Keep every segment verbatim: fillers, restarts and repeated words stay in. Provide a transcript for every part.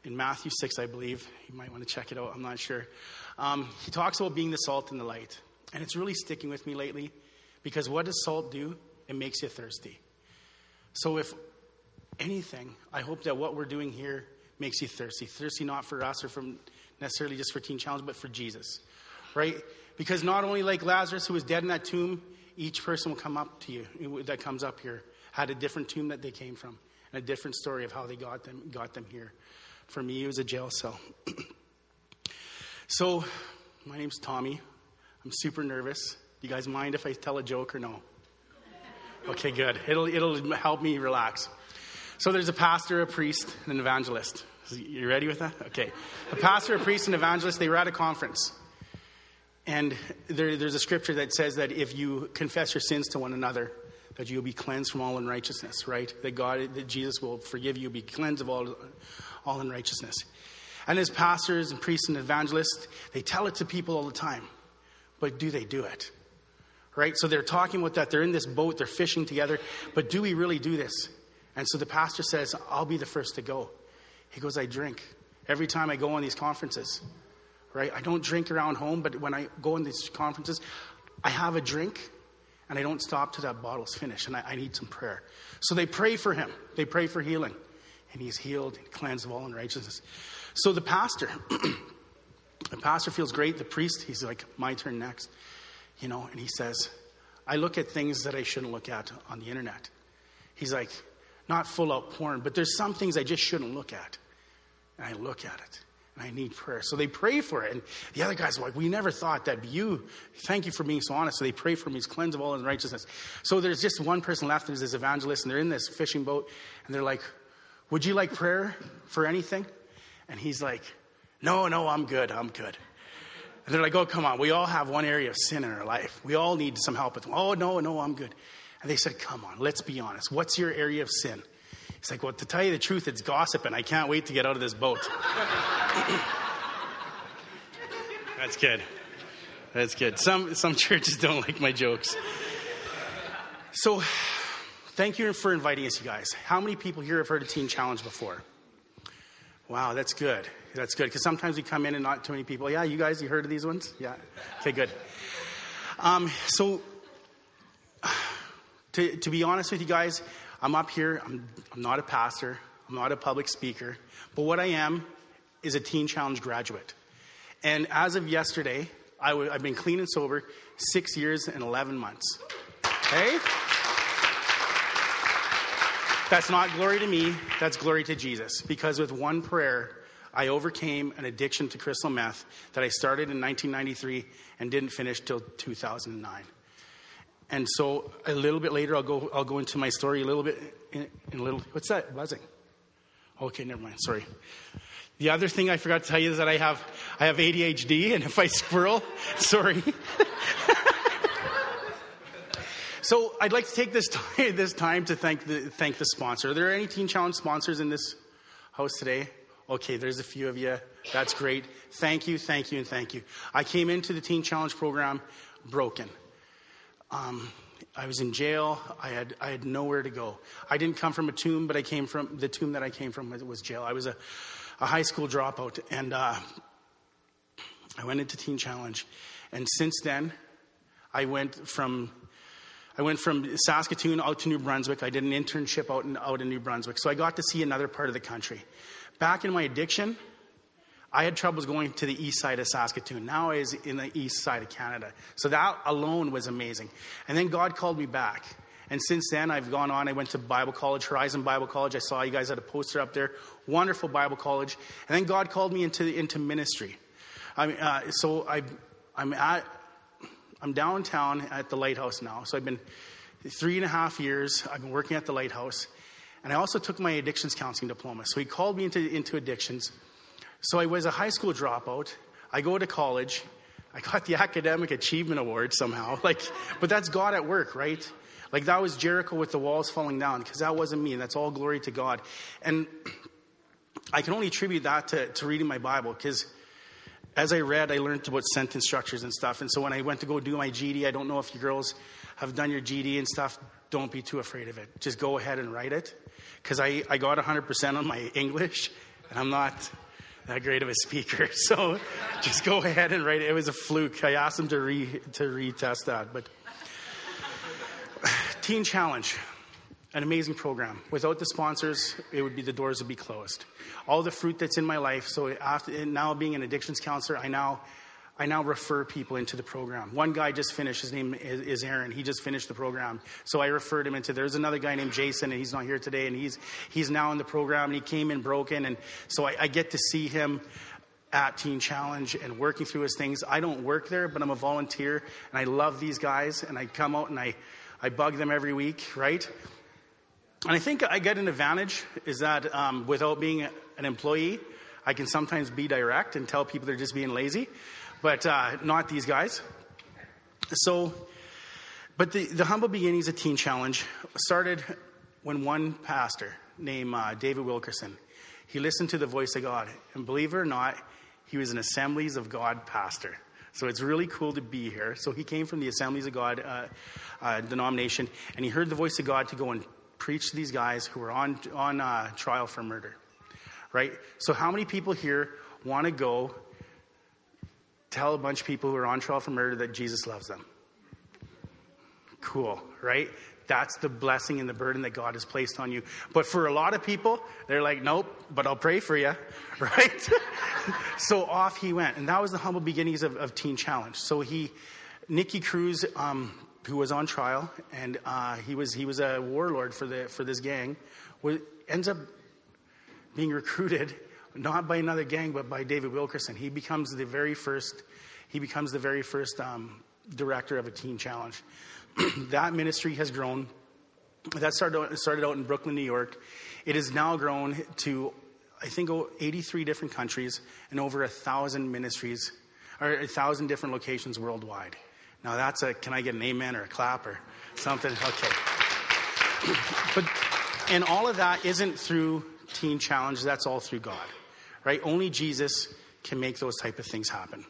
in Matthew six, I believe. You might want to check it out. I'm not sure. Um, he talks about being the salt and the light. And it's really sticking with me lately, because what does salt do? It makes you thirsty. So if anything, I hope that what we're doing here makes you thirsty. Thirsty not for us or from necessarily just for Teen Challenge, but for Jesus, right? Because not only like Lazarus, who was dead in that tomb, each person will come up to you that comes up here had a different tomb that they came from, and a different story of how they got them got them here. For me, it was a jail cell. So, my name's Tommy. I'm super nervous. Do you guys mind if I tell a joke or no? Okay, good. It'll it'll help me relax. So there's a pastor, a priest, and an evangelist. You ready with that? Okay. A pastor, a priest, and an evangelist, they were at a conference. And there, there's a scripture that says that if you confess your sins to one another, that you'll be cleansed from all unrighteousness, right? That God, that Jesus will forgive you, be cleansed of all, all unrighteousness. And as pastors and priests and evangelists, they tell it to people all the time. But do they do it? Right? So they're talking about that. They're in this boat. They're fishing together. But do we really do this? And so the pastor says, I'll be the first to go. He goes, I drink every time I go on these conferences. Right? I don't drink around home, but when I go on these conferences, I have a drink, and I don't stop till that bottle's finished, and I, I need some prayer. So they pray for him. They pray for healing, and he's healed and cleansed of all unrighteousness. So the pastor, the pastor feels great. The priest, he's like, my turn next, you know, and he says, I look at things that I shouldn't look at on the internet. He's like, not full out porn, but there's some things I just shouldn't look at, and I look at it. And I need prayer. So they pray for it. And the other guys are like, we never thought that'd be you. Thank you for being so honest. So they pray for him. He's cleansed of all unrighteousness. So there's just one person left. There's this evangelist. And they're in this fishing boat. And they're like, would you like prayer for anything? And he's like, no, no, I'm good. I'm good. And they're like, oh, come on. We all have one area of sin in our life. We all need some help with it. Oh, no, no, I'm good. And they said, come on, let's be honest. What's your area of sin? He's like, well, to tell you the truth, it's gossip, and I can't wait to get out of this boat. That's good. That's good. Some some churches don't like my jokes. So, thank you for inviting us, you guys. How many people here have heard of Teen Challenge before? Wow, that's good. That's good, because sometimes we come in and not too many people. Yeah, you guys, you heard of these ones? Yeah. Okay, good. Um, so, to to be honest with you guys, I'm up here, I'm, I'm not a pastor, I'm not a public speaker, but what I am is a Teen Challenge graduate. And as of yesterday, I w- I've been clean and sober six years and eleven months. Okay? That's not glory to me, that's glory to Jesus. Because with one prayer, I overcame an addiction to crystal meth that I started in nineteen ninety-three and didn't finish till two thousand nine. And so a little bit later, I'll go I'll go into my story a little bit in, in a little. What's that buzzing? Okay, never mind. Sorry. The other thing I forgot to tell you is that I have I have A D H D, and if I squirrel, sorry. So I'd like to take this time, this time to thank the thank the sponsor. Are there any Teen Challenge sponsors in this house today? Okay, there's a few of you. That's great. Thank you, thank you, and thank you. I came into the Teen Challenge program broken. Um, I was in jail. I had I had nowhere to go. I didn't come from a tomb, but I came from the tomb that I came from was jail. I was a, a high school dropout, and uh, I went into Teen Challenge. And since then, I went from I went from Saskatoon out to New Brunswick. I did an internship out in out in New Brunswick, so I got to see another part of the country. Back in my addiction, I had troubles going to the east side of Saskatoon. Now I was in the east side of Canada. So that alone was amazing. And then God called me back. And since then, I've gone on. I went to Bible College, Horizon Bible College. I saw you guys had a poster up there. Wonderful Bible college. And then God called me into into ministry. I mean, uh, so I, I'm at, I'm downtown at the Lighthouse now. So I've been three and a half years. I've been working at the Lighthouse. And I also took my addictions counseling diploma. So he called me into into addictions. So I was a high school dropout. I go to college. I got the Academic Achievement Award somehow. Like, but that's God at work, right? Like that was Jericho with the walls falling down, because that wasn't me. That's all glory to God. And I can only attribute that to, to reading my Bible, because as I read, I learned about sentence structures and stuff. And so when I went to go do my G D, I don't know if you girls have done your G D and stuff. Don't be too afraid of it. Just go ahead and write it. Because I, I got one hundred percent on my English. and I'm not that great of a speaker, so just go ahead and write it. It was a fluke. I asked him to re to retest that. But Teen Challenge, an amazing program. Without the sponsors, it would be the doors would be closed. All the fruit that's in my life. So after now being an addictions counselor, I now I now refer people into the program. One guy just finished. His name is, is Aaron. He just finished the program. So I referred him into, there's another guy named Jason, and he's not here today, and he's he's now in the program, and he came in broken. And so I, I get to see him at Teen Challenge and working through his things. I don't work there, but I'm a volunteer, and I love these guys, and I come out and I, I bug them every week, right? And I think I get an advantage is that um, without being an employee, I can sometimes be direct and tell people they're just being lazy. But uh, not these guys. So, but the, the humble beginnings of Teen Challenge started when one pastor named uh, David Wilkerson, he listened to the voice of God. And believe it or not, he was an Assemblies of God pastor. So it's really cool to be here. So he came from the Assemblies of God uh, uh, denomination, and he heard the voice of God to go and preach to these guys who were on, on uh, trial for murder. Right? So how many people here want to go tell a bunch of people who are on trial for murder that Jesus loves them? Cool, right? That's the blessing and the burden that God has placed on you. But for a lot of people, they're like, nope, but I'll pray for you, right? So off he went. And that was the humble beginnings of, of Teen Challenge. So he, Nicky Cruz, um, who was on trial, and uh, he was he was a warlord for the for this gang, was, ends up being recruited not by another gang, but by David Wilkerson. He becomes the very first, he becomes the very first um, director of a Teen Challenge. That ministry has grown. That started out, started out in Brooklyn, New York. It has now grown to, I think, eighty-three different countries and over a thousand ministries, or a thousand different locations worldwide. Now that's a, can I get an amen or a clap or something? Okay. But, and all of that isn't through Teen Challenge. That's all through God. Right? Only Jesus can make those type of things happen.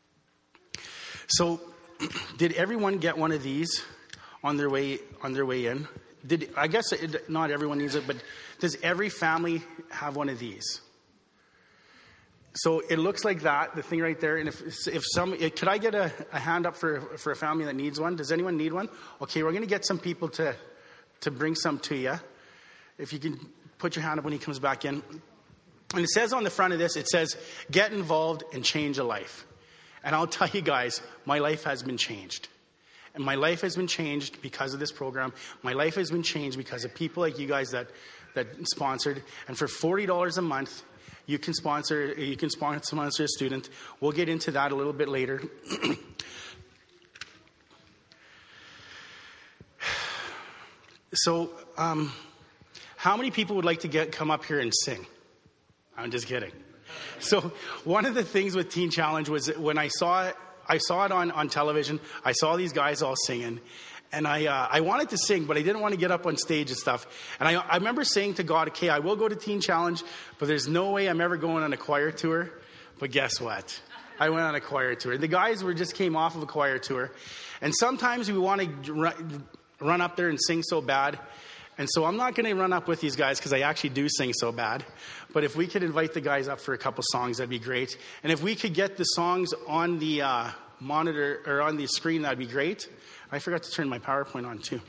So, did everyone get one of these on their way on their way in? Did I guess it, not everyone needs it, but does every family have one of these? So it looks like that, the thing right there. And if if some, could I get a, a hand up for for a family that needs one? Does anyone need one? Okay, we're going to get some people to to bring some to you. If you can put your hand up when he comes back in. And it says on the front of this, it says, get involved and change a life. And I'll tell you guys, my life has been changed. And my life has been changed because of this program. My life has been changed because of people like you guys that, that sponsored. And for forty dollars a month, you can sponsor, you can sponsor a student. We'll get into that a little bit later. So, um, how many people would like to get come up here and sing? I'm just kidding. So one of the things with Teen Challenge was when I saw it, I saw it on, on television. I saw these guys all singing. And I uh, I wanted to sing, but I didn't want to get up on stage and stuff. And I, I remember saying to God, okay, I will go to Teen Challenge, but there's no way I'm ever going on a choir tour. But guess what? I went on a choir tour. The guys were just came off of a choir tour. And sometimes we want to run, run up there and sing so bad. And so I'm not going to run up with these guys because I actually do sing so bad. But if we could invite the guys up for a couple songs, that'd be great. And if we could get the songs on the uh, monitor or on the screen, that'd be great. I forgot to turn my PowerPoint on too.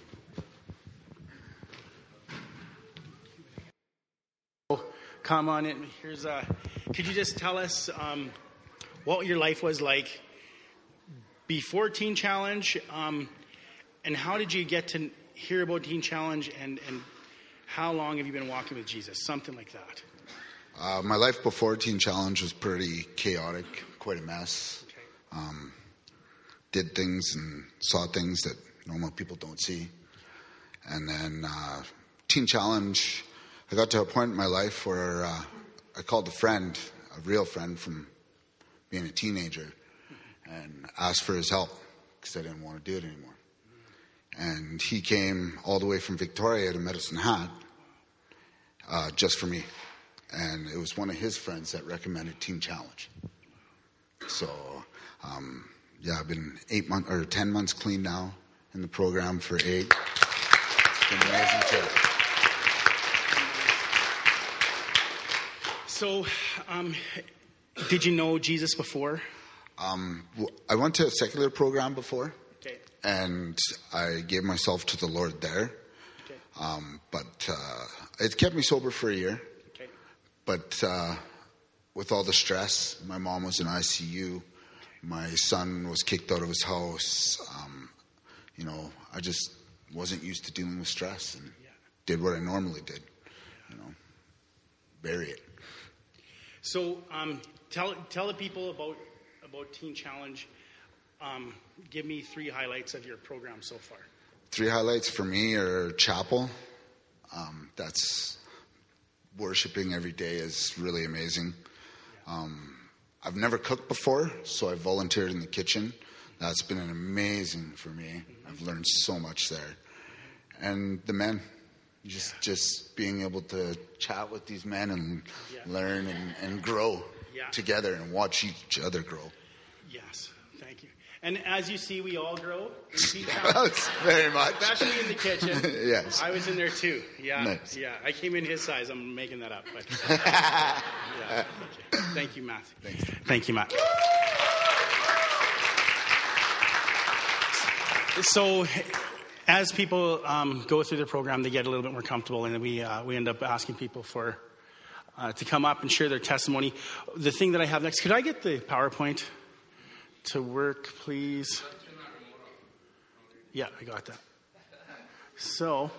Oh, come on in. Here's uh, could you just tell us um, what your life was like before Teen Challenge, um, and how did you get to hear about Teen Challenge, and, and how long have you been walking with Jesus? Something like that. Uh, my life before Teen Challenge was pretty chaotic, quite a mess. Okay. Um, did things and saw things that normal people don't see. And then uh, Teen Challenge, I got to a point in my life where uh, I called a friend, a real friend from being a teenager, and asked for his help because I didn't want to do it anymore. And he came all the way from Victoria to Medicine Hat uh, just for me. And it was one of his friends that recommended Teen Challenge. So, um, yeah, I've been eight months or ten months clean now in the program for eight. It's been amazing too. So, um, did you know Jesus before? Um, w- I went to a secular program before, Okay. and I gave myself to the Lord there. Okay. Um, but uh, it kept me sober for a year. Okay. But uh, with all the stress, my mom was in I C U. My son was kicked out of his house. Um, you know, I just wasn't used to dealing with stress and Yeah. did what I normally did. You know, bury it. So, um, tell tell the people about about Teen Challenge. Um, give me three highlights of your program so far. Three highlights for me are chapel. Um, that's worshiping every day is really amazing. Um, I've never cooked before, so I volunteered in the kitchen. That's been an amazing for me. I've learned so much there. And the men, just just being able to chat with these men and Yeah. learn and, and grow Yeah. together and watch each other grow. Yes, thank you. And as you see, we all grow. in Teen Challenge. Very much. Especially in the kitchen. Yes. I was in there too. Yeah. Nice. Yeah. I came in his size. I'm making that up. But yeah. Okay. Thank you, Matt. Thanks. Thank you, Matt. So, as people um, go through the program, they get a little bit more comfortable, and we uh, we end up asking people for uh, to come up and share their testimony. The thing that I have next, could I get the PowerPoint to work, please? Yeah, I got that. So,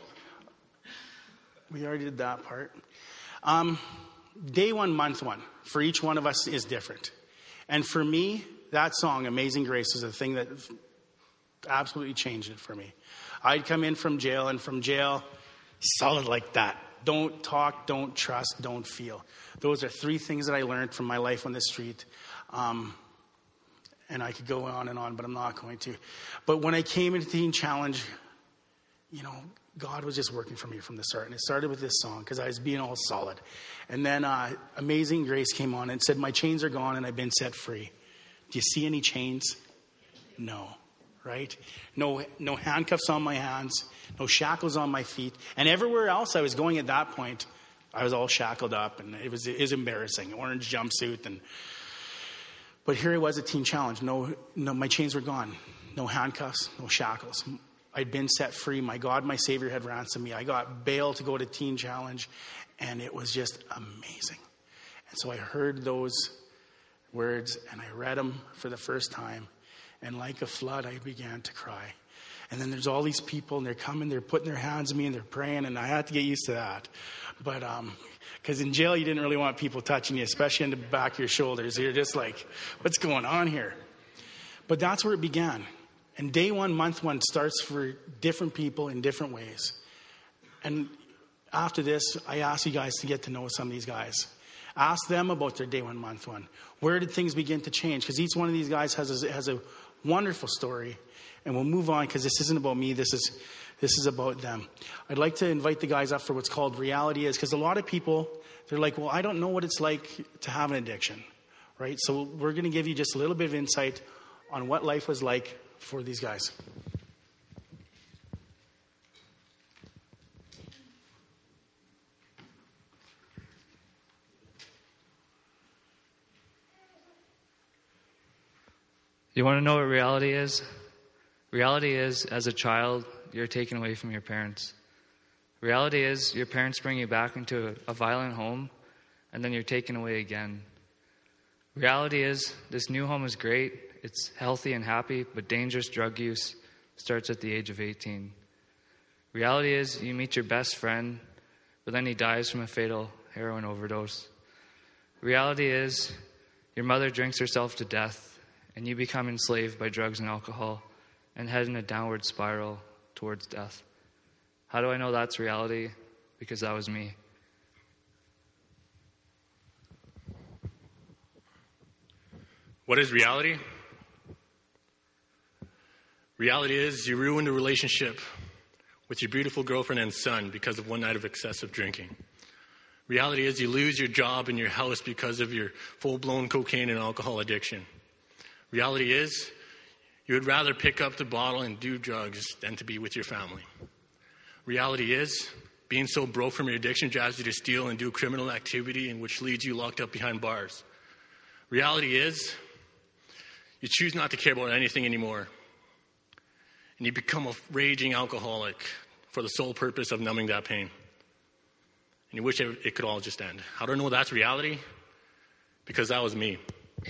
we already did that part. Um, day one, month one, for each one of us is different. And for me, that song, Amazing Grace, is a thing that absolutely changed it for me. I'd come in from jail, and from jail, solid like that. Don't talk, don't trust, don't feel. Those are three things that I learned from my life on the street. Um, and I could go on and on, but I'm not going to. But when I came into Teen Challenge, you know, God was just working for me from the start. And it started with this song because I was being all solid. And then uh, Amazing Grace came on and said, my chains are gone and I've been set free. Do you see any chains? No. Right? No, no handcuffs on my hands, no shackles on my feet. And everywhere else I was going at that point, I was all shackled up, and it was, it was embarrassing. Orange jumpsuit. and But here it was at Teen Challenge. No, no, my chains were gone. No handcuffs, no shackles. I'd been set free. My God, my Savior had ransomed me. I got bail to go to Teen Challenge, and it was just amazing. And so I heard those words, and I read them for the first time. And like a flood, I began to cry. And then there's all these people, and they're coming, they're putting their hands on me, and they're praying, and I had to get used to that. But, um, because in jail, you didn't really want people touching you, especially in the back of your shoulders. You're just like, what's going on here? But that's where it began. And day one, month one starts for different people in different ways. And after this, I ask you guys to get to know some of these guys. Ask them about their day one, month one. Where did things begin to change? Because each one of these guys has a, has a wonderful story. And we'll move on because this isn't about me. This is this is about them. I'd like to invite the guys up for what's called Reality Is. Because a lot of people, they're like, well, I don't know what it's like to have an addiction. Right? So we're going to give you just a little bit of insight on what life was like for these guys. You want to know what reality is? Reality is, as a child, you're taken away from your parents. Reality is, your parents bring you back into a, a violent home, and then you're taken away again. Reality is, this new home is great, it's healthy and happy, but dangerous drug use starts at the age of eighteen. Reality is, you meet your best friend, but then he dies from a fatal heroin overdose. Reality is, your mother drinks herself to death, and you become enslaved by drugs and alcohol and head in a downward spiral towards death. How do I know that's reality? Because that was me. What is reality? Reality is you ruined a relationship with your beautiful girlfriend and son because of one night of excessive drinking. Reality is you lose your job and your house because of your full-blown cocaine and alcohol addiction. Reality is, you would rather pick up the bottle and do drugs than to be with your family. Reality is, Being so broke from your addiction drives you to steal and do criminal activity, and which leads you locked up behind bars. Reality is, you choose not to care about anything anymore. And you become a raging alcoholic for the sole purpose of numbing that pain. And you wish it, it could all just end. How do I know that's reality? Because that was me.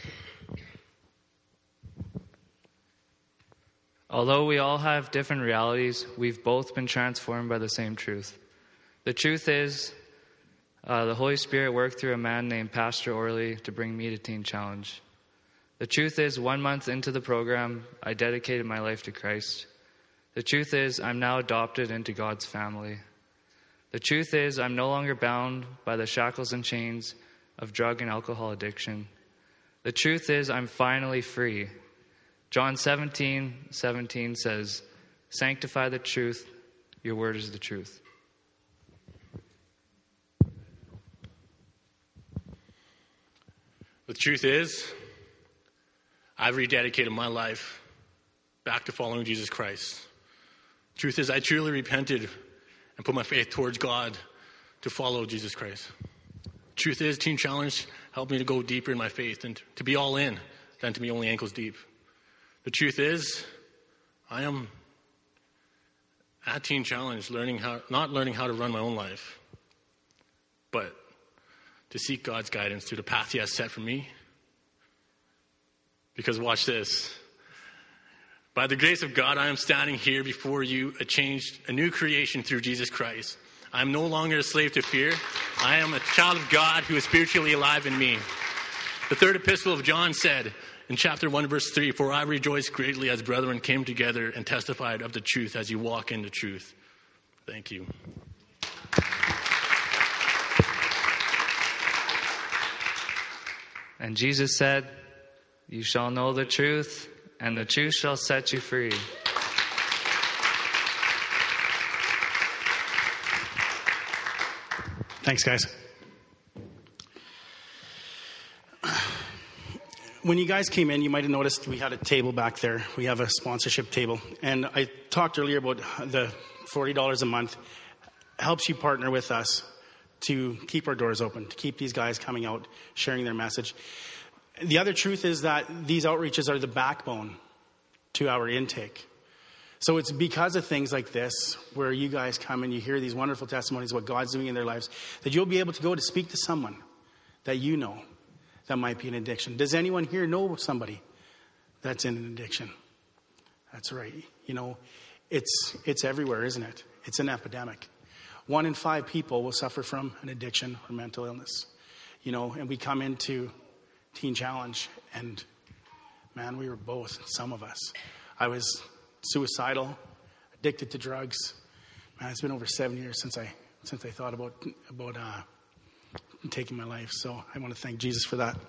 Although we all have different realities, we've both been transformed by the same truth. The truth is, uh, the Holy Spirit worked through a man named Pastor Orley to bring me to Teen Challenge. The truth is, one month into the program, I dedicated my life to Christ. The truth is, I'm now adopted into God's family. The truth is, I'm no longer bound by the shackles and chains of drug and alcohol addiction. The truth is, I'm finally free. John seventeen seventeen says, "Sanctify the truth, your word is the truth." The truth is, I've rededicated my life back to following Jesus Christ. The truth is, I truly repented and put my faith towards God to follow Jesus Christ. The truth is, Teen Challenge helped me to go deeper in my faith and to be all in than to be only ankles deep. The truth is, I am at Teen Challenge learning how, not learning how to run my own life, but to seek God's guidance through the path He has set for me. Because watch this. By the grace of God, I am standing here before you, a changed, a new creation through Jesus Christ. I am no longer a slave to fear. I am a child of God who is spiritually alive in me. The third epistle of John said in chapter one, verse three, "For I rejoice greatly as brethren came together and testified of the truth as you walk in the truth." Thank you. And Jesus said, "You shall know the truth, and the truth shall set you free." Thanks, guys. When you guys came in, you might have noticed we had a table back there. We have a sponsorship table. And I talked earlier about the forty dollars a month helps you partner with us to keep our doors open, to keep these guys coming out, sharing their message. The other truth is that these outreaches are the backbone to our intake. So it's because of things like this, where you guys come and you hear these wonderful testimonies of what God's doing in their lives, that you'll be able to go to speak to someone that you know that might be an addiction. Does anyone here know somebody that's in an addiction? That's right. You know, it's it's everywhere, isn't it? It's an epidemic. One in five people will suffer from an addiction or mental illness. You know, and we come into Teen Challenge, and man, we were both, some of us. I was suicidal, addicted to drugs. Man, it's been over seven years since I since I thought about about uh, taking my life. So I want to thank Jesus for that.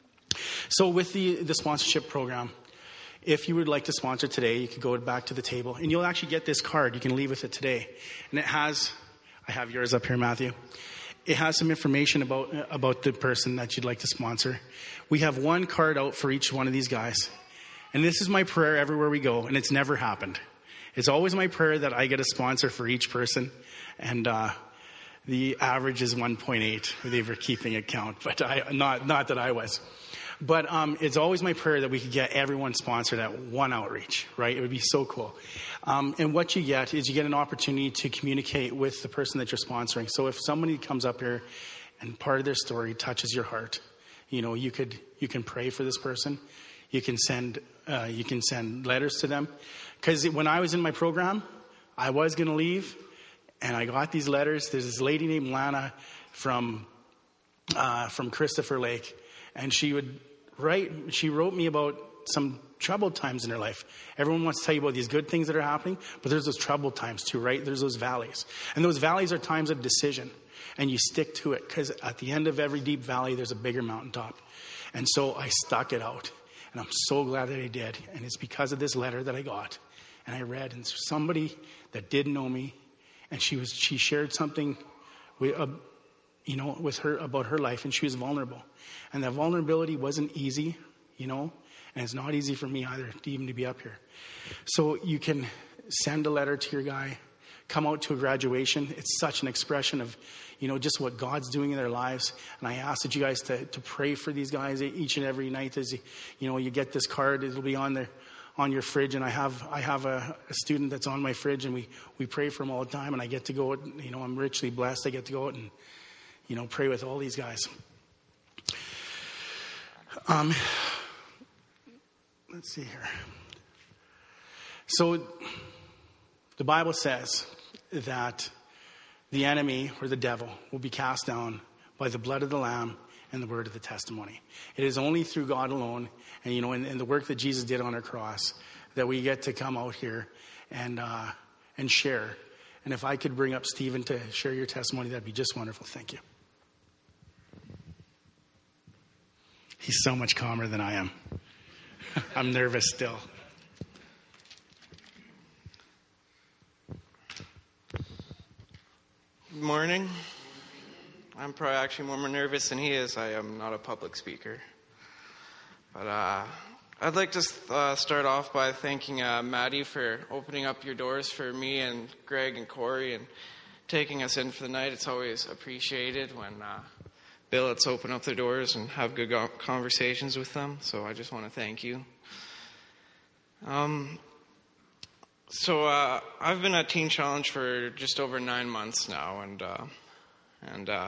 So with the the sponsorship program, if you would like to sponsor today, you could go back to the table, and you'll actually get this card. You can leave with it today, and it has. I have yours up here, Matthew. It has some information about about the person that you'd like to sponsor. We have one card out for each one of these guys. And this is my prayer everywhere we go, and it's never happened. It's always my prayer that I get a sponsor for each person. And uh, the average is one point eight. They were keeping it count, but I, not not that I was. But um, it's always my prayer that we could get everyone sponsored at one outreach, right? It would be so cool. Um, and what you get is you get an opportunity to communicate with the person that you're sponsoring. So if somebody comes up here and part of their story touches your heart, you know, you could you can pray for this person. You can send uh, you can send letters to them. Because when I was in my program, I was going to leave, and I got these letters. There's this lady named Lana from uh, from Christopher Lake, and she would write. She wrote me about some troubled times in her life. Everyone wants to tell you about these good things that are happening, but there's those troubled times too, right? There's those valleys, and those valleys are times of decision, and you stick to it because at the end of every deep valley, there's a bigger mountaintop. And so I stuck it out. And I'm so glad that I did. And it's because of this letter that I got. And I read, and somebody that didn't know me, and she was she shared something with, uh, you know, with her about her life, and she was vulnerable. And that vulnerability wasn't easy, you know, and it's not easy for me either to even to be up here. So you can send a letter to your guy, come out to a graduation. It's such an expression of, you know, just what God's doing in their lives. And I ask that you guys to, to pray for these guys each and every night as, you, you know, you get this card. It'll be on there, on your fridge. And I have I have a, a student that's on my fridge, and we, we pray for him all the time. And I get to go out, you know, I'm richly blessed. I get to go out and, you know, pray with all these guys. Um, let's see here. So the Bible says that the enemy, or the devil, will be cast down by the blood of the Lamb and the word of the testimony. It is only through God alone, and you know, in, in the work that Jesus did on our cross, that we get to come out here and uh, and share. And if I could bring up Stephen to share your testimony, that'd be just wonderful. Thank you. He's so much calmer than I am. I'm nervous still. Good morning. I'm probably actually more nervous than he is. I am not a public speaker. But uh, I'd like to uh, start off by thanking uh, Maddie for opening up your doors for me and Greg and Corey and taking us in for the night. It's always appreciated when uh, billets open up their doors and have good conversations with them. So I just want to thank you. Um. So uh, I've been at Teen Challenge for just over nine months now, and uh, and uh,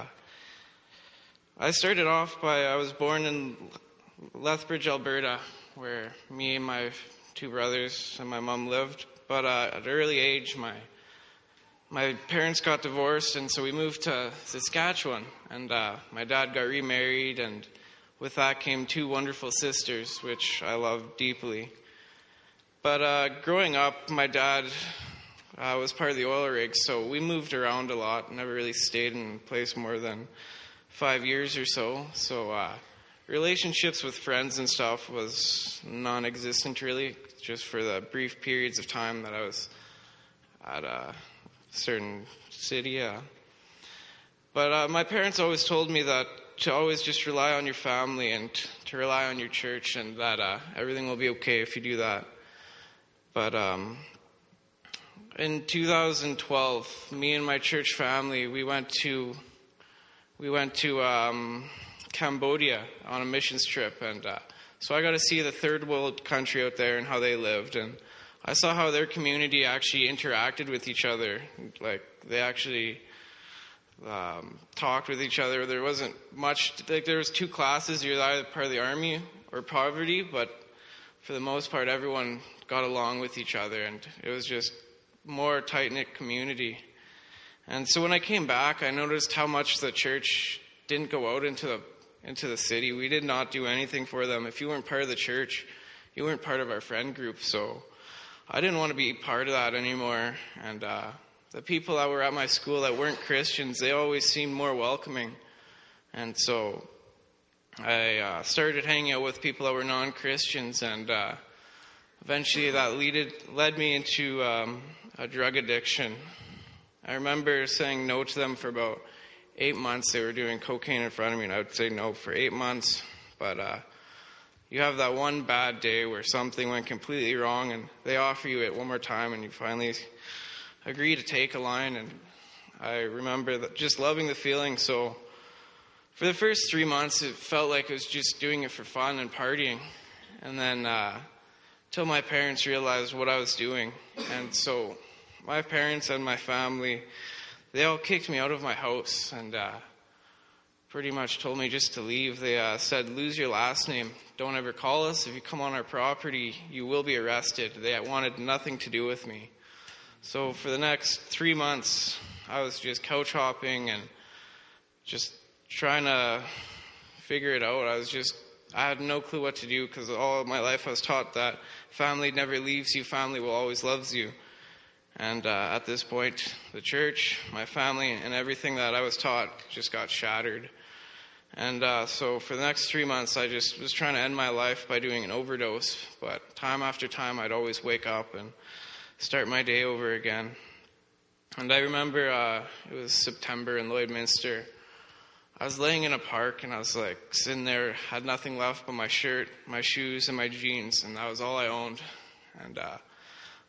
I started off by I was born in Lethbridge, Alberta, where me and my two brothers and my mom lived. But uh, at an early age, my my parents got divorced, and so we moved to Saskatchewan. And uh, my dad got remarried, and with that came two wonderful sisters, which I love deeply. But uh, growing up, my dad uh, was part of the oil rig, so we moved around a lot. Never really stayed in place more than five years or so. So uh, relationships with friends and stuff was non-existent, really, just for the brief periods of time that I was at a certain city. Uh. But uh, my parents always told me that to always just rely on your family and to rely on your church, and that uh, everything will be okay if you do that. But um, in two thousand twelve, me and my church family, we went to we went to um, Cambodia on a missions trip, and uh, so I got to see the third world country out there and how they lived, and I saw how their community actually interacted with each other. Like they actually um, talked with each other. There wasn't much. Like there was two classes. You're either part of the army or poverty, but for the most part, everyone got along with each other, and it was just more tight-knit community. And so when I came back, I noticed how much the church didn't go out into the into the city. We did not do anything for them. If you weren't part of the church, you weren't part of our friend group. So I didn't want to be part of that anymore. And uh, the people that were at my school that weren't Christians, they always seemed more welcoming. And so I uh, started hanging out with people that were non-Christians, and uh, eventually that leaded, led me into um, a drug addiction. I remember saying no to them for about eight months. They were doing cocaine in front of me, and I would say no for eight months. But uh, you have that one bad day where something went completely wrong, and they offer you it one more time, and you finally agree to take a line. And I remember that just loving the feeling. So for the first three months, it felt like I was just doing it for fun and partying. And then uh, till my parents realized what I was doing. And so my parents and my family, they all kicked me out of my house and uh, pretty much told me just to leave. They uh, said, lose your last name. Don't ever call us. If you come on our property, you will be arrested. They wanted nothing to do with me. So for the next three months, I was just couch hopping and just trying to figure it out. I was just, I had no clue what to do, because all of my life I was taught that family never leaves you, family will always loves you. And uh, at this point, the church, my family, and everything that I was taught just got shattered. And uh, so for the next three months, I just was trying to end my life by doing an overdose. But time after time, I'd always wake up and start my day over again. And I remember uh, it was September in Lloydminster. I was laying in a park, and I was like sitting there, had nothing left but my shirt, my shoes, and my jeans, and that was all I owned. And uh,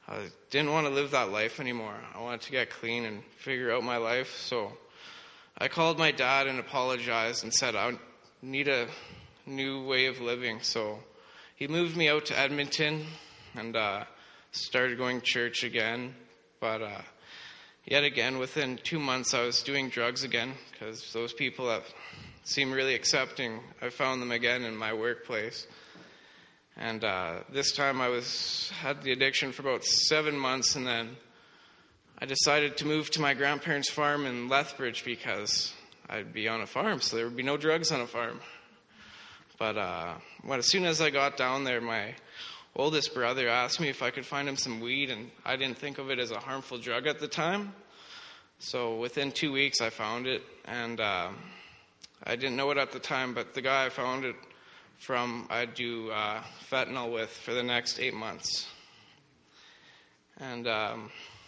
I didn't want to live that life anymore. I wanted to get clean and figure out my life. So I called my dad and apologized and said I need a new way of living. So he moved me out to Edmonton and uh, started going to church again. But uh, yet again, within two months, I was doing drugs again because those people that seem really accepting, I found them again in my workplace. And uh, this time I was had the addiction for about seven months, and then I decided to move to my grandparents' farm in Lethbridge because I'd be on a farm, so there would be no drugs on a farm. But uh, when, as soon as I got down there, my oldest brother asked me if I could find him some weed, and I didn't think of it as a harmful drug at the time. So within two weeks, I found it, and uh, I didn't know it at the time, but the guy I found it from, I'd do uh, fentanyl with for the next eight months. And um,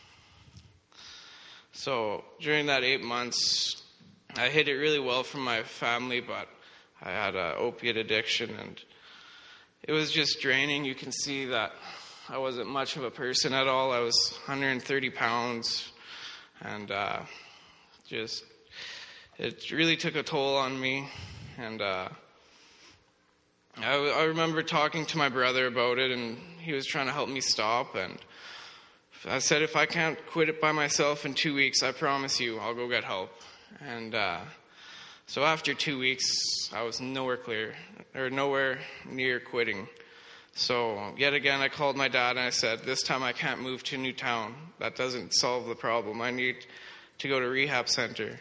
so during that eight months, I hid it really well from my family, but I had an opiate addiction, and it was just draining. You can see that I wasn't much of a person at all. I was one hundred thirty pounds, and uh, just, it really took a toll on me. And uh, I, I remember talking to my brother about it, and he was trying to help me stop. And I said, if I can't quit it by myself in two weeks, I promise you I'll go get help. And uh, so after two weeks, I was nowhere clear, or nowhere near quitting. So yet again, I called my dad and I said, this time I can't move to a new town. That doesn't solve the problem. I need to go to rehab center.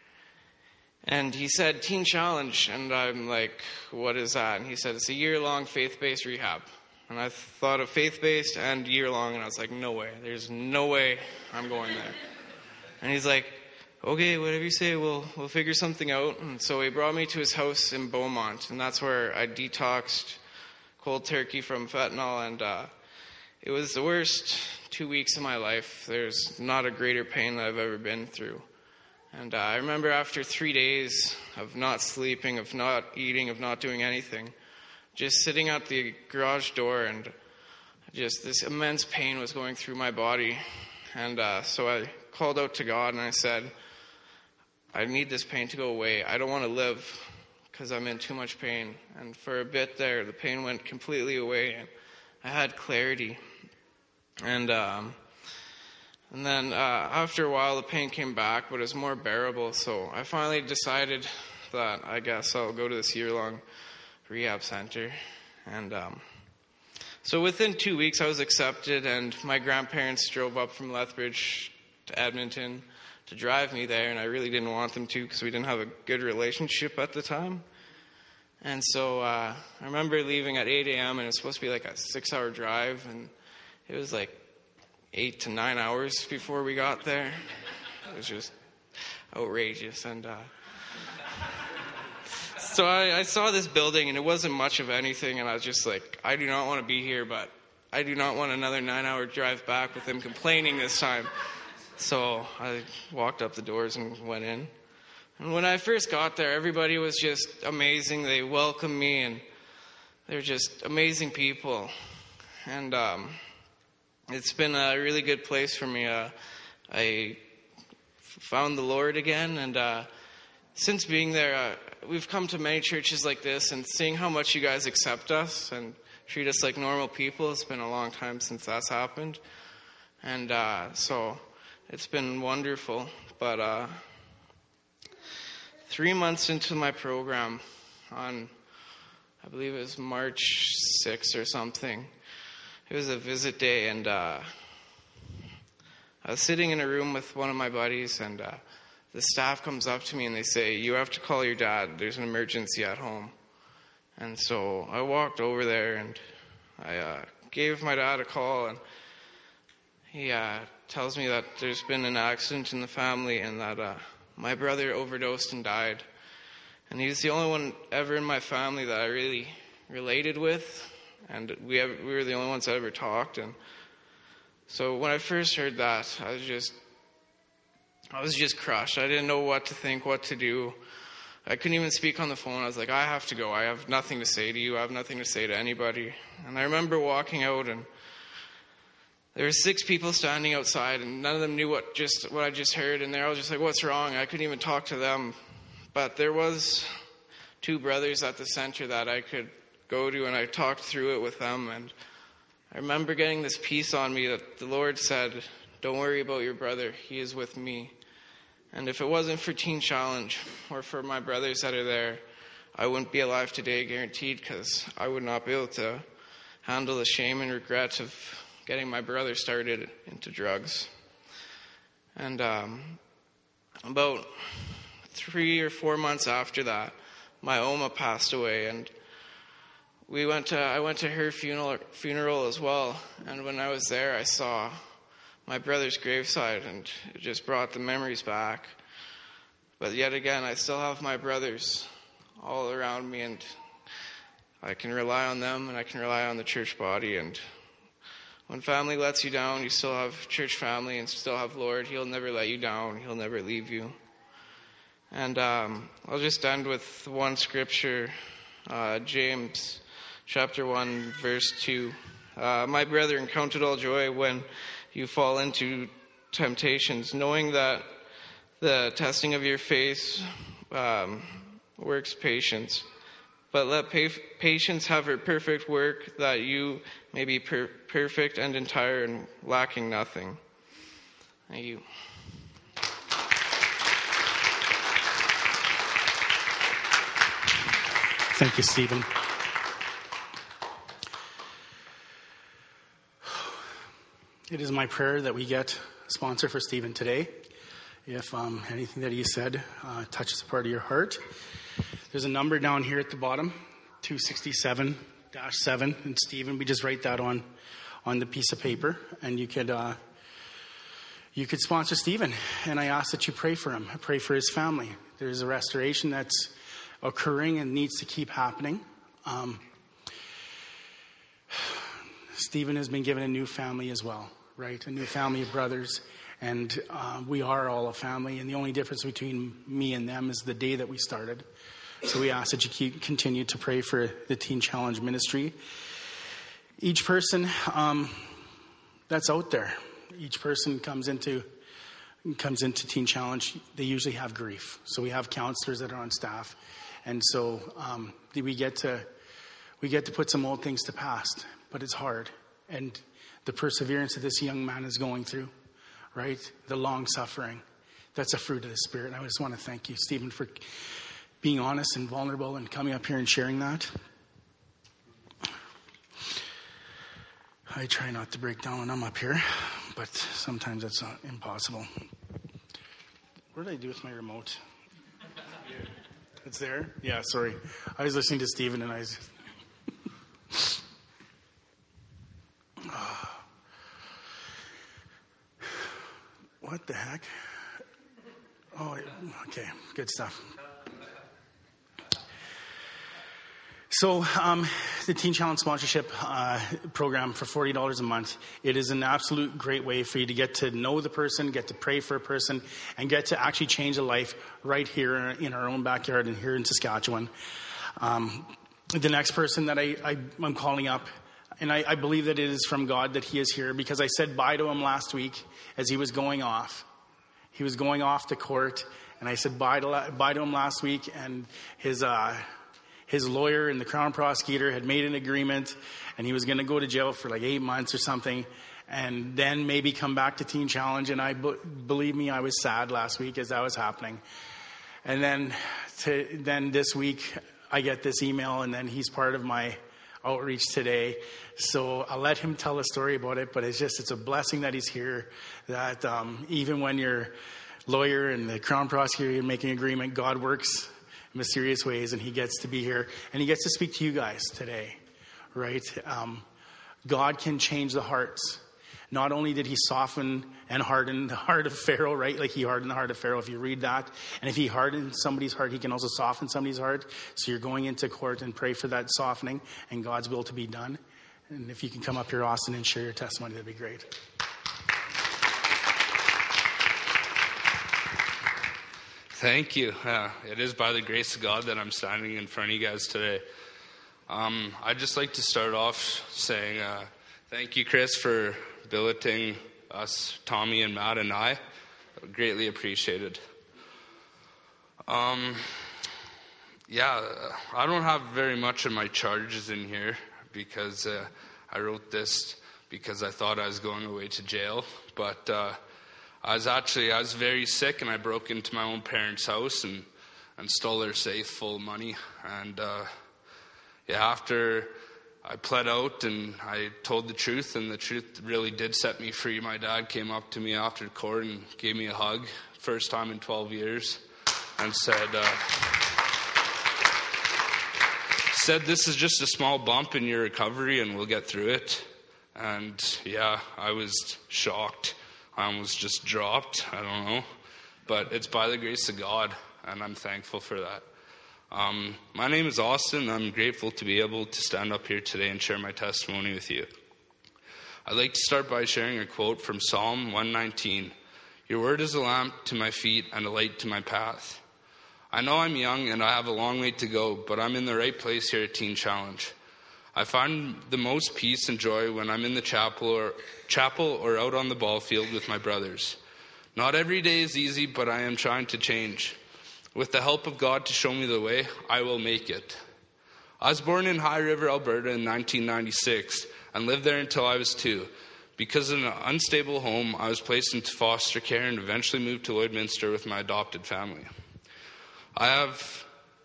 And he said, Teen Challenge. And I'm like, what is that? And he said, it's a year-long faith-based rehab. And I thought of faith-based and year-long, and I was like, no way. There's no way I'm going there. And he's like, okay, whatever you say, we'll we'll figure something out. And so he brought me to his house in Beaumont, and that's where I detoxed cold turkey from fentanyl. And uh, it was the worst two weeks of my life. There's not a greater pain that I've ever been through. And uh, I remember after three days of not sleeping, of not eating, of not doing anything, just sitting at the garage door, and just this immense pain was going through my body. And uh, so I called out to God and I said, I need this pain to go away. I don't want to live because I'm in too much pain. And for a bit there, the pain went completely away, and I had clarity. And um, and then uh, after a while, the pain came back, but it was more bearable. So I finally decided that I guess I'll go to this year-long rehab center. And um, so within two weeks, I was accepted, and my grandparents drove up from Lethbridge to Edmonton to drive me there, and I really didn't want them to because we didn't have a good relationship at the time. And so uh, I remember leaving at eight a.m., and it was supposed to be like a six-hour drive, and it was like eight to nine hours before we got there. It was just outrageous. And uh, so I, I saw this building, and it wasn't much of anything, and I was just like, I do not want to be here, but I do not want another nine-hour drive back with him complaining this time. So I walked up the doors and went in. And when I first got there, everybody was just amazing. They welcomed me, and they're just amazing people. And um, it's been a really good place for me. Uh, I found the Lord again, and uh, since being there, uh, we've come to many churches like this, and seeing how much you guys accept us and treat us like normal people. It's been a long time since that's happened. And uh, so it's been wonderful. But uh, three months into my program, on, I believe it was March sixth or something, it was a visit day, and uh, I was sitting in a room with one of my buddies, and uh, the staff comes up to me and they say, you have to call your dad. There's an emergency at home. And so I walked over there, and I uh, gave my dad a call, and he uh, tells me that there's been an accident in the family, and that uh, my brother overdosed and died. And he's the only one ever in my family that I really related with, and we have, we were the only ones that ever talked. And so when I first heard that, I was just I was just crushed. I didn't know what to think, what to do. I couldn't even speak on the phone. I was like, I have to go. I have nothing to say to you. I have nothing to say to anybody. And I remember walking out, and there were six people standing outside, and none of them knew what just what I just heard, and they're all just like, what's wrong? I couldn't even talk to them. But there was two brothers at the center that I could go to, and I talked through it with them, and I remember getting this peace on me that the Lord said, don't worry about your brother, he is with me. And if it wasn't for Teen Challenge or for my brothers that are there, I wouldn't be alive today, guaranteed, because I would not be able to handle the shame and regret of getting my brother started into drugs. And um, about three or four months after that, my Oma passed away, and we went to I went to her funeral funeral as well. And when I was there, I saw my brother's graveside, and it just brought the memories back. But yet again, I still have my brothers all around me, and I can rely on them, and I can rely on the church body. And when family lets you down, you still have church family and still have Lord. He'll never let you down. He'll never leave you. And um, I'll just end with one scripture, uh, James chapter one, verse two. Uh, My brethren, count it all joy when you fall into temptations, knowing that the testing of your faith um, works patience. But let pa- patience have her perfect work, that you may be per- perfect and entire and lacking nothing. Thank you. Thank you, Stephen. It is my prayer that we get a sponsor for Stephen today. If um, anything that he said uh, touches a part of your heart, there's a number down here at the bottom, two sixty-seven dash seven. And Stephen, we just write that on on the piece of paper, and you could uh, you could sponsor Stephen. And I ask that you pray for him. I pray for his family. There's a restoration that's occurring and needs to keep happening. Um, Stephen has been given a new family as well, right? A new family of brothers. And uh, we are all a family. And the only difference between me and them is the day that we started. So we ask that you keep, continue to pray for the Teen Challenge ministry. Each person um, that's out there, each person comes into comes into Teen Challenge, they usually have grief. So we have counselors that are on staff. And so um, we get to we get to put some old things to past, but it's hard. And the perseverance that this young man is going through, right? The long suffering, that's a fruit of the Spirit. And I just want to thank you, Stephen, for being honest and vulnerable and coming up here and sharing that. I try not to break down when I'm up here, but sometimes that's not impossible. What did I do with my remote? It's there? Yeah, sorry. I was listening to Stephen and I was... oh. What the heck? Oh, okay. Good stuff. So um, the Teen Challenge sponsorship uh, program for forty dollars a month, it is an absolute great way for you to get to know the person, get to pray for a person, and get to actually change a life right here in our own backyard and here in Saskatchewan. Um, the next person that I, I, I'm calling up, and I, I believe that it is from God that he is here, because I said bye to him last week as he was going off. He was going off to court, and I said bye to, bye to him last week, and his... Uh, His lawyer and the Crown prosecutor had made an agreement, and he was going to go to jail for like eight months or something, and then maybe come back to Teen Challenge. And I, believe me, I was sad last week as that was happening. And then, to, then this week, I get this email, and then he's part of my outreach today. So I'll let him tell a story about it, but it's just, it's a blessing that he's here, that um, even when your lawyer and the Crown prosecutor are making an agreement, God works mysterious ways, and he gets to be here, and he gets to speak to you guys today, right? Um, God can change the hearts. Not only did he soften and harden the heart of Pharaoh, right? Like he hardened the heart of Pharaoh, if you read that. And if he hardened somebody's heart, he can also soften somebody's heart. So you're going into court and pray for that softening and God's will to be done. And if you can come up here, Austin, and share your testimony, that'd be great. Thank you. Uh, it is by the grace of God that I'm standing in front of you guys today. Um, I'd just like to start off saying uh, thank you, Chris, for billeting us, Tommy and Matt and I. Greatly appreciated. Um, yeah, I don't have very much of my charges in here because uh, I wrote this because I thought I was going away to jail. But uh, I was actually, I was very sick, and I broke into my own parents' house and, and stole their safe full of money. And uh, yeah, after I pled out and I told the truth, and the truth really did set me free. My dad came up to me after court and gave me a hug, first time in twelve years, and said, uh, said, this is just a small bump in your recovery and we'll get through it. And yeah, I was shocked. I almost just dropped. I don't know. But it's by the grace of God, and I'm thankful for that. Um, my name is Austin. I'm grateful to be able to stand up here today and share my testimony with you. I'd like to start by sharing a quote from Psalm one nineteen. Your word is a lamp to my feet and a light to my path. I know I'm young and I have a long way to go, but I'm in the right place here at Teen Challenge. I find the most peace and joy when I'm in the chapel or, chapel or out on the ball field with my brothers. Not every day is easy, but I am trying to change. With the help of God to show me the way, I will make it. I was born in High River, Alberta in nineteen ninety-six and lived there until I was two. Because of an unstable home, I was placed into foster care and eventually moved to Lloydminster with my adopted family. I have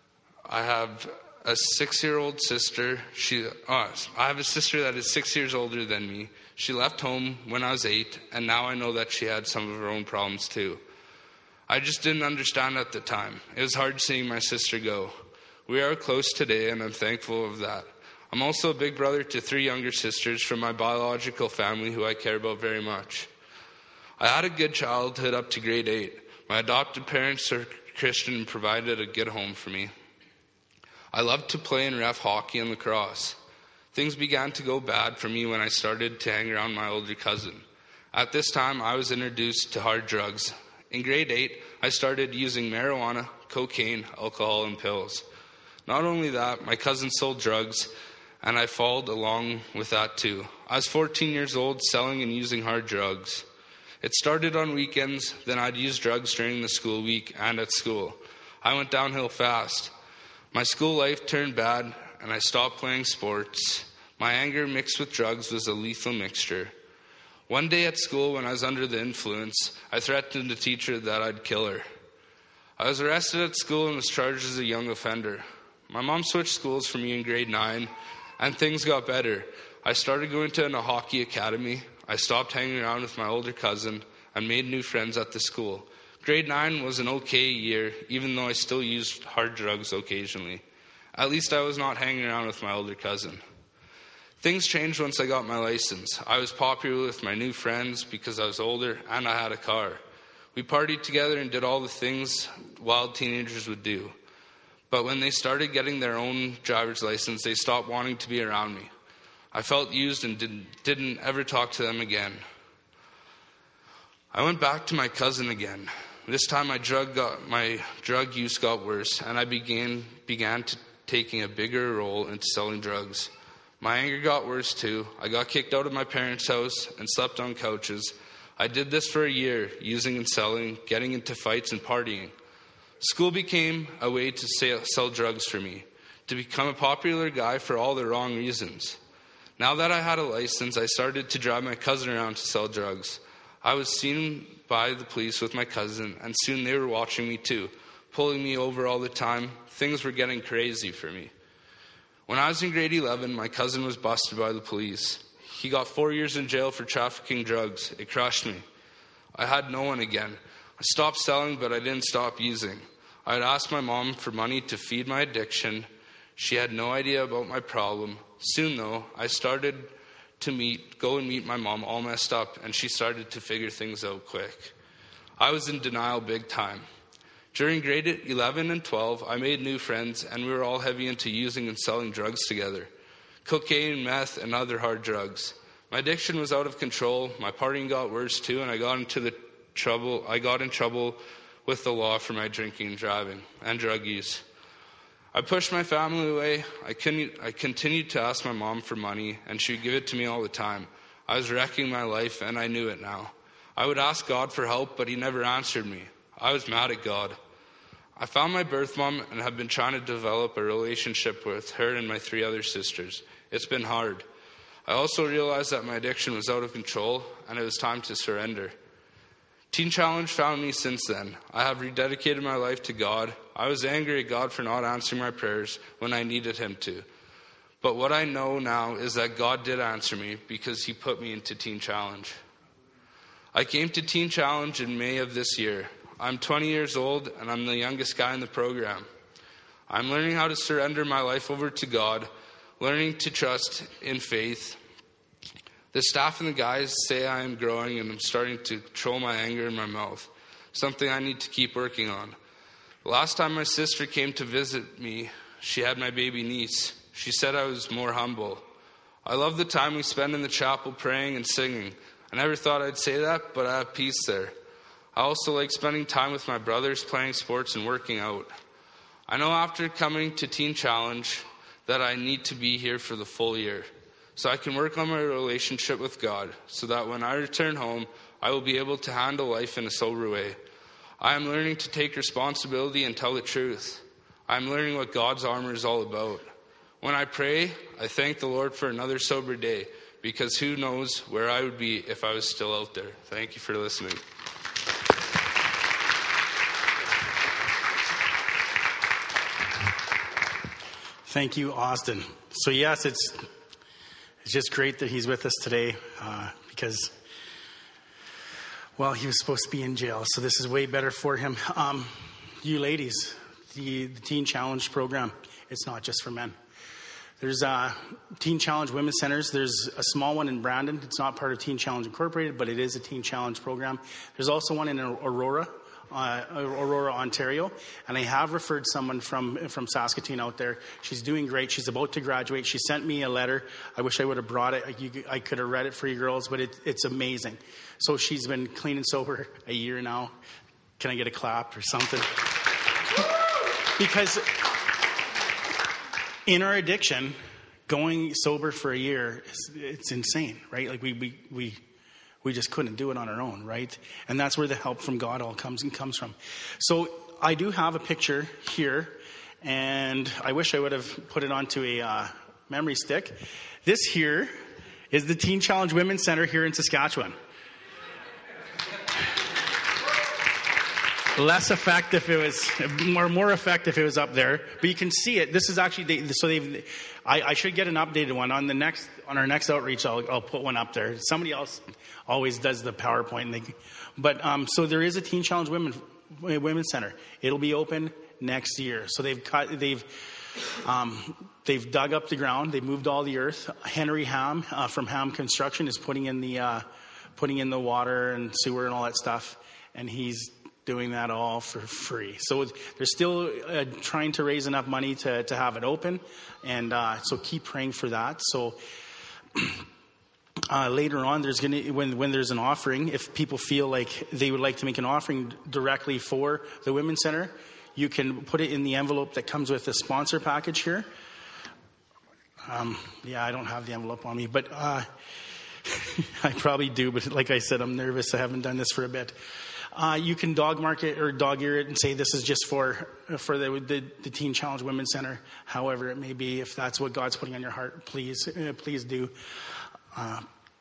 I have a six-year-old sister. She uh, I have a sister that is six years older than me. She left home when I was eight, and now I know that she had some of her own problems too. I just didn't understand at the time. It was hard seeing my sister go. We are close today, and I'm thankful of that. I'm also a big brother to three younger sisters from my biological family who I care about very much. I had a good childhood up to grade eight. My adopted parents are Christian and provided a good home for me. I loved to play and ref hockey and lacrosse. Things began to go bad for me when I started to hang around my older cousin. At this time, I was introduced to hard drugs. In grade eight, I started using marijuana, cocaine, alcohol, and pills. Not only that, my cousin sold drugs, and I followed along with that too. I was fourteen years old, selling and using hard drugs. It started on weekends, then I'd use drugs during the school week and at school. I went downhill fast. My school life turned bad, and I stopped playing sports. My anger mixed with drugs was a lethal mixture. One day at school, when I was under the influence, I threatened a teacher that I'd kill her. I was arrested at school and was charged as a young offender. My mom switched schools for me in grade nine, and things got better. I started going to a hockey academy. I stopped hanging around with my older cousin and made new friends at the school. Grade nine was an okay year, even though I still used hard drugs occasionally. At least I was not hanging around with my older cousin. Things changed once I got my license. I was popular with my new friends because I was older and I had a car. We partied together and did all the things wild teenagers would do. But when they started getting their own driver's license, they stopped wanting to be around me. I felt used and didn't, didn't ever talk to them again. I went back to my cousin again. This time my drug got, my drug use got worse, and I began began to taking a bigger role into selling drugs. My anger got worse too. I got kicked out of my parents' house and slept on couches. I did this for a year, using and selling, getting into fights and partying. School became a way to sell drugs for me, to become a popular guy for all the wrong reasons. Now that I had a license, I started to drive my cousin around to sell drugs. I was seen by the police with my cousin, and soon they were watching me too, pulling me over all the time. Things were getting crazy for me. When I was in grade eleven, my cousin was busted by the police. He got four years in jail for trafficking drugs. It crushed me. I had no one again. I stopped selling, but I didn't stop using. I had asked my mom for money to feed my addiction. She had no idea about my problem. Soon, though, I started to meet, go and meet my mom all messed up, and she started to figure things out quick. I was in denial big time. During grade eleven and twelve, I made new friends, and we were all heavy into using and selling drugs together. Cocaine, meth, and other hard drugs. My addiction was out of control. My partying got worse too, and I got into the trouble. I got in trouble with the law for my drinking and driving and drug use. I pushed my family away. I couldn't. I continued to ask my mom for money, and she would give it to me all the time. I was wrecking my life, and I knew it now. I would ask God for help, but he never answered me. I was mad at God. I found my birth mom and have been trying to develop a relationship with her and my three other sisters. It's been hard. I also realized that my addiction was out of control, and it was time to surrender. Teen Challenge found me since then. I have rededicated my life to God. I was angry at God for not answering my prayers when I needed him to. But what I know now is that God did answer me because he put me into Teen Challenge. I came to Teen Challenge in May of this year. I'm twenty years old, and I'm the youngest guy in the program. I'm learning how to surrender my life over to God, learning to trust in faith. The staff and the guys say I am growing, and I'm starting to control my anger in my mouth, something I need to keep working on. The last time my sister came to visit me, she had my baby niece. She said I was more humble. I love the time we spend in the chapel praying and singing. I never thought I'd say that, but I have peace there. I also like spending time with my brothers, playing sports and working out. I know after coming to Teen Challenge that I need to be here for the full year, so I can work on my relationship with God, so that when I return home, I will be able to handle life in a sober way. I am learning to take responsibility and tell the truth. I am learning what God's armor is all about. When I pray, I thank the Lord for another sober day, because who knows where I would be if I was still out there. Thank you for listening. Thank you, Austin. So yes, it's it's just great that he's with us today uh, because, well, he was supposed to be in jail, so this is way better for him. Um, you ladies, the, the Teen Challenge program, it's not just for men. There's uh, Teen Challenge Women's Centers. There's a small one in Brandon. It's not part of Teen Challenge Incorporated, but it is a Teen Challenge program. There's also one in Aurora, uh, Aurora, Ontario. And I have referred someone from from Saskatoon out there. She's doing great. She's about to graduate. She sent me a letter. I wish I would have brought it. You, I could have read it for you girls, but it, it's amazing. So she's been clean and sober a year now. Can I get a clap or something? Because in our addiction, going sober for a year, it's, it's insane, right? Like we, we we we just couldn't do it on our own, right? And that's where the help from God all comes and comes from. So I do have a picture here, and I wish I would have put it onto a uh, memory stick. This here is the Teen Challenge Women's Center here in Saskatchewan. Less effective if it was, more more effective if it was up there. But you can see it. This is actually they, so they've. I, I should get an updated one on the next on our next outreach. I'll I'll put one up there. Somebody else always does the PowerPoint. And they, but um, so there is a Teen Challenge Women Women's Center. It'll be open next year. So they've cut they've. Um, they've dug up the ground. They've moved all the earth. Henry Ham uh, from Ham Construction is putting in the uh, putting in the water and sewer and all that stuff, and he's doing that all for free. So they're still uh, trying to raise enough money to, to have it open. And uh, so keep praying for that. So uh, later on, there's going to, when, when there's an offering, if people feel like they would like to make an offering directly for the Women's Center, you can put it in the envelope that comes with the sponsor package here. Um, yeah, I don't have the envelope on me, but uh, I probably do. But like I said, I'm nervous. I haven't done this for a bit. Uh, you can dog mark it or dog ear it and say this is just for for the, the the Teen Challenge Women's Center. However it may be, if that's what God's putting on your heart, please uh, please do. Uh,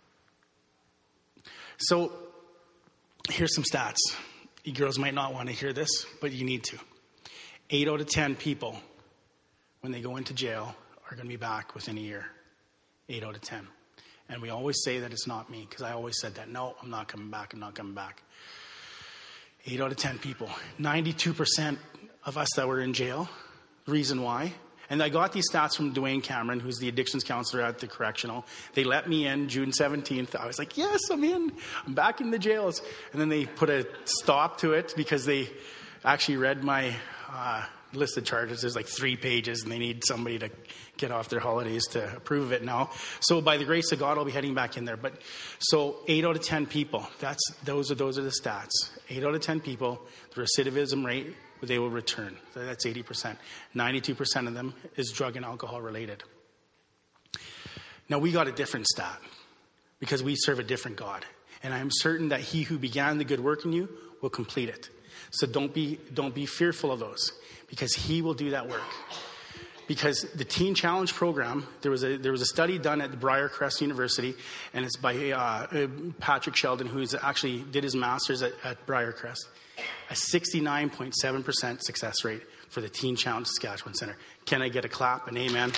so here's some stats. You girls might not want to hear this, but you need to. Eight out of ten people, when they go into jail, are going to be back within a year. Eight out of ten. And we always say that it's not me, because I always said that. No, I'm not coming back. I'm not coming back. Eight out of ten people. ninety-two percent of us that were in jail. Reason why? And I got these stats from Dwayne Cameron, who's the addictions counselor at the correctional. They let me in June seventeenth. I was like, yes, I'm in. I'm back in the jails. And then they put a stop to it because they actually read my uh, list of charges. There's like three pages, and they need somebody to get off their holidays to approve of it now. So by the grace of God, I'll be heading back in there. But so eight out of ten people, that's those are those are the stats. Eight out of ten people, the recidivism rate, they will return. That's eighty percent. ninety-two percent of them is drug and alcohol related. Now we got a different stat. because we serve a different God. And I am certain that he who began the good work in you will complete it. So don't be, don't be fearful of those, because he will do that work. Because the Teen Challenge program, there was a there was a study done at Briarcrest University, and it's by uh, Patrick Sheldon, who's actually did his master's at, at Briarcrest. A sixty-nine point seven percent success rate for the Teen Challenge Saskatchewan Center. Can I get a clap and amen?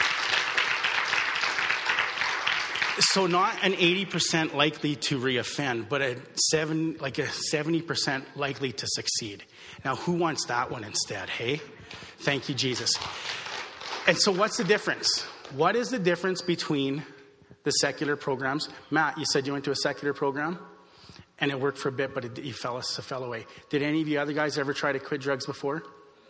So not an eighty percent likely to reoffend, but a seven like a seventy percent likely to succeed. Now, who wants that one instead? Hey, thank you, Jesus. And so what's the difference? What is the difference between the secular programs? Matt, you said you went to a secular program and it worked for a bit, but it, you fell, it fell away. Did any of you other guys ever try to quit drugs before?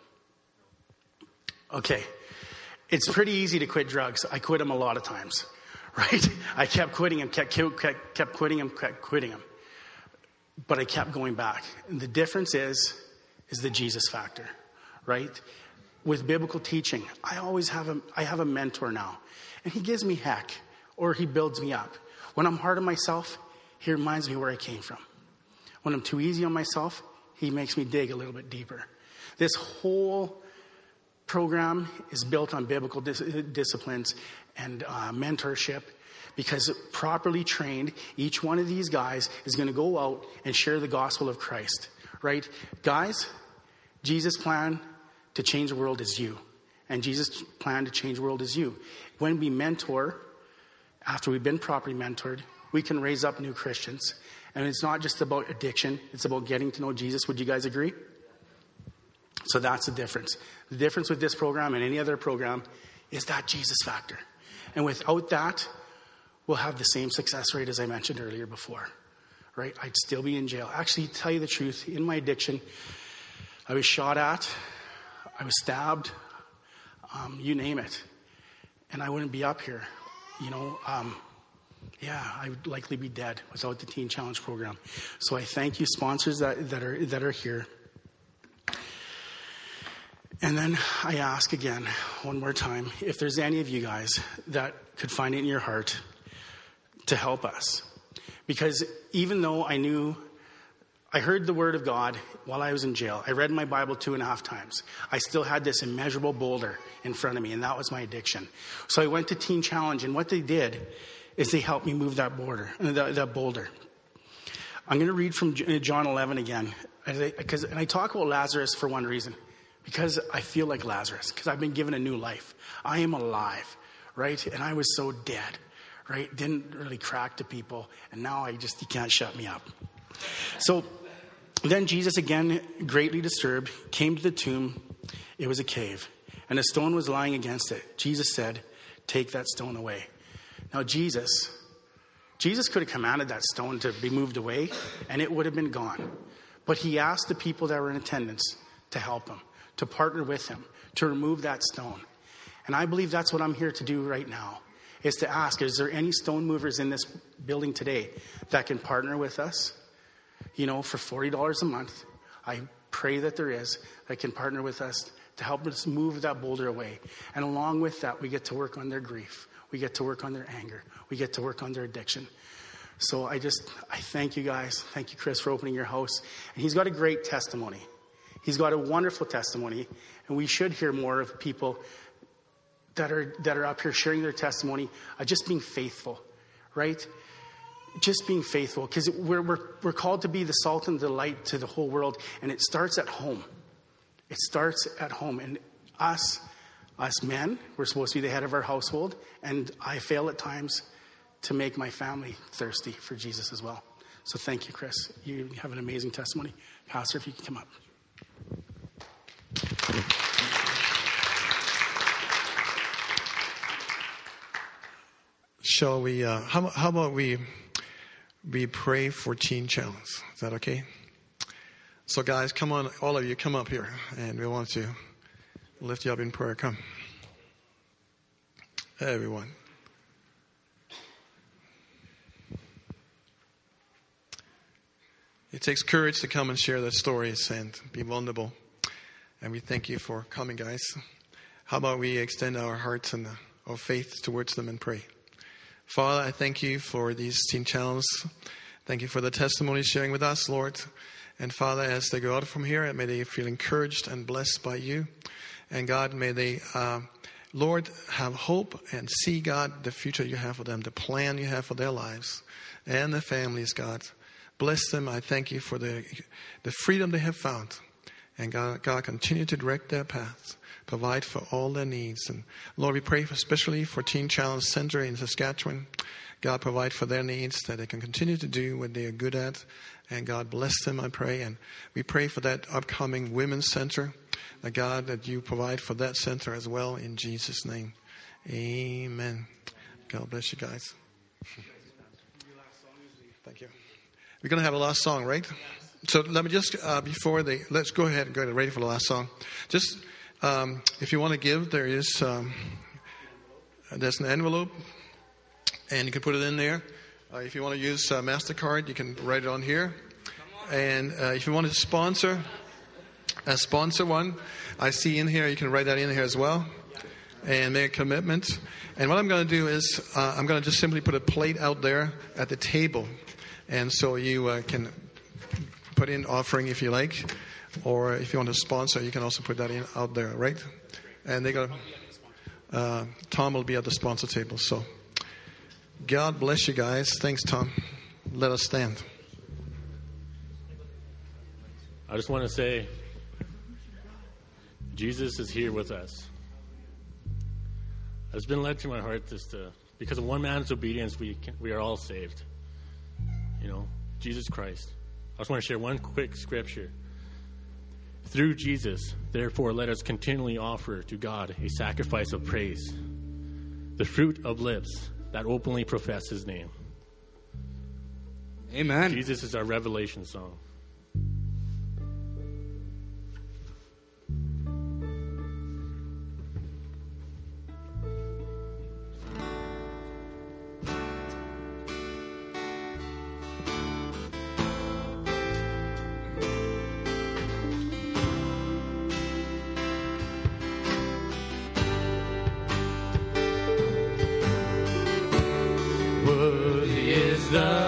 Okay. It's pretty easy to quit drugs. I quit them a lot of times, right? I kept quitting them, kept, kept, kept quitting them, kept quitting them. But I kept going back. And the difference is, is the Jesus factor, right? With biblical teaching, I always have a, I have a mentor now. And he gives me heck, or he builds me up. When I'm hard on myself, he reminds me where I came from. When I'm too easy on myself, he makes me dig a little bit deeper. This whole program is built on biblical dis- disciplines and uh, mentorship, because properly trained, each one of these guys is going to go out and share the gospel of Christ, right? Guys, Jesus' plan to change the world is you. And Jesus' plan to change the world is you. When we mentor, after we've been properly mentored, we can raise up new Christians. And it's not just about addiction. It's about getting to know Jesus. Would you guys agree? So that's the difference. The difference with this program and any other program is that Jesus factor. And without that, we'll have the same success rate as I mentioned earlier before. Right? I'd still be in jail. Actually, to tell you the truth, in my addiction, I was shot at. I was stabbed, um, you name it, and I wouldn't be up here. You know, um, yeah, I would likely be dead without the Teen Challenge program. So I thank you, sponsors that, that are that are here. And then I ask again, one more time, if there's any of you guys that could find it in your heart to help us. Because even though I knew, I heard the word of God while I was in jail. I read my Bible two and a half times. I still had this immeasurable boulder in front of me, and that was my addiction. So I went to Teen Challenge, and what they did is they helped me move that border, that, that boulder. I'm going to read from John eleven again, because and I talk about Lazarus for one reason, because I feel like Lazarus, because I've been given a new life. I am alive, right? And I was so dead, right? Didn't really crack to people, and now I just, you can't shut me up. So then Jesus, again greatly disturbed, came to the tomb. It was a cave, and a stone was lying against it. Jesus said, "Take that stone away." Now Jesus, Jesus could have commanded that stone to be moved away, and it would have been gone. But he asked the people that were in attendance to help him, to partner with him, to remove that stone. And I believe that's what I'm here to do right now, is to ask, is there any stone movers in this building today that can partner with us? You know, for forty dollars a month, I pray that there is, that can partner with us to help us move that boulder away. And along with that, we get to work on their grief. We get to work on their anger. We get to work on their addiction. So I just, I thank you guys. Thank you, Chris, for opening your house. And he's got a great testimony. He's got a wonderful testimony. And we should hear more of people that are that are up here sharing their testimony of just being faithful, right? Just being faithful, because we're, we're, we're called to be the salt and the light to the whole world. And it starts at home. It starts at home. And us, us men, we're supposed to be the head of our household. And I fail at times to make my family thirsty for Jesus as well. So thank you, Chris. You have an amazing testimony. Pastor, if you can come up. Shall we, uh, how, how about we, we pray for Teen Challenge? Is that okay? So guys, come on, all of you, come up here. And we want to lift you up in prayer. Come. Everyone. It takes courage to come and share their stories and be vulnerable. And we thank you for coming, guys. How about we extend our hearts and our faith towards them and pray. Father, I thank you for these Teen Challenge. Thank you for the testimony sharing with us, Lord. And Father, as they go out from here, may they feel encouraged and blessed by you. And God, may they, uh, Lord, have hope and see, God, the future you have for them, the plan you have for their lives and their families, God. Bless them. I thank you for the the freedom they have found. And God, God, continue to direct their paths. Provide for all their needs. And Lord, we pray for, especially for Teen Challenge Center in Saskatchewan. God, provide for their needs, that they can continue to do what they are good at. And God, bless them, I pray. And we pray for that upcoming Women's Center. Uh, God, that you provide for that center as well, in Jesus' name. Amen. God bless you guys. Thank you. We're going to have a last song, right? So let me just, uh, before they, let's go ahead and get ready for the last song. Just, um, if you want to give, there is, um, there's an envelope, and you can put it in there. Uh, if you want to use uh, MasterCard, you can write it on here. And uh, if you want to sponsor, uh, sponsor one, I see in here, you can write that in here as well. And make a commitment. And what I'm going to do is, uh, I'm going to just simply put a plate out there at the table. And so you uh, can put in offering if you like. Or if you want to sponsor, you can also put that in out there, right? And they got uh, Tom will be at the sponsor table. So God bless you guys. Thanks, Tom. Let us stand. I just want to say, Jesus is here with us. It's been led to my heart just to, because of one man's obedience, we can, we are all saved. You know, Jesus Christ. I just want to share one quick scripture. Through Jesus, therefore, let us continually offer to God a sacrifice of praise, the fruit of lips that openly profess his name. Amen. Jesus is our revelation song. Worthy is the